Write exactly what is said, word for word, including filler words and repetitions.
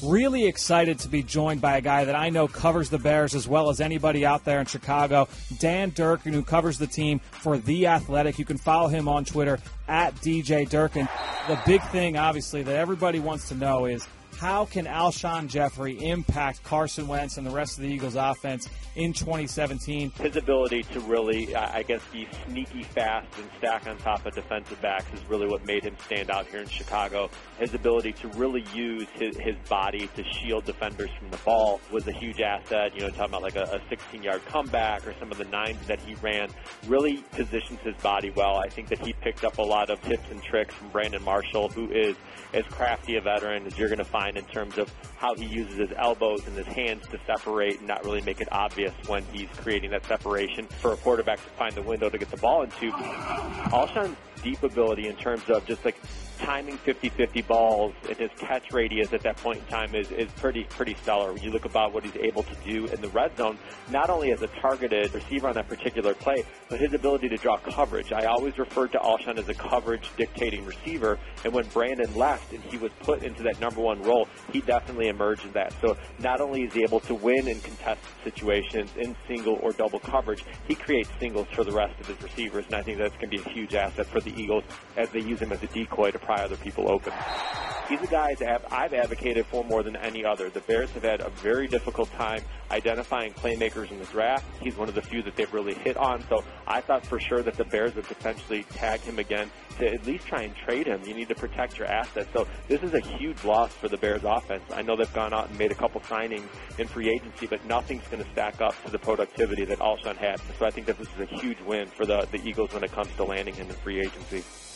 really excited to be joined by a guy that I know covers the Bears as well as anybody out there in Chicago, Dan Durkin, who covers the team for The Athletic. You can follow him on Twitter at D J Durkin. The big thing, obviously, that everybody wants to know is, how can Alshon Jeffrey impact Carson Wentz and the rest of the Eagles offense in twenty seventeen? His ability to really, I guess, be sneaky fast and stack on top of defensive backs is really what made him stand out here in Chicago. His ability to really use his, his body to shield defenders from the ball was a huge asset. You know, talking about like a sixteen-yard comeback or some of the nines that he ran, really positions his body well. I think that he picked up a lot of tips and tricks from Brandon Marshall, who is as crafty a veteran as you're going to find in terms of how he uses his elbows and his hands to separate and not really make it obvious when he's creating that separation for a quarterback to find the window to get the ball into. Alshon's deep ability in terms of just like timing fifty-fifty balls and his catch radius at that point in time is, is pretty pretty stellar. When you look about what he's able to do in the red zone, not only as a targeted receiver on that particular play, but his ability to draw coverage. I always referred to Alshon as a coverage dictating receiver, and when Brandon left and he was put into that number one role, he definitely emerged in that. So not only is he able to win in contested situations in single or double coverage, he creates singles for the rest of his receivers, and I think that's going to be a huge asset for the Eagles as they use him as a decoy to pry other people open. He's a guy that I've advocated for more than any other. The Bears have had a very difficult time identifying playmakers in the draft. He's one of the few that they've really hit on, so I thought for sure that the Bears would potentially tag him again to at least try and trade him. You need to protect your assets. So this is a huge loss for the Bears offense. I know they've gone out and made a couple signings in free agency, but nothing's going to stack up to the productivity that Alshon had. So I think that this is a huge win for the, the Eagles when it comes to landing him in free agency.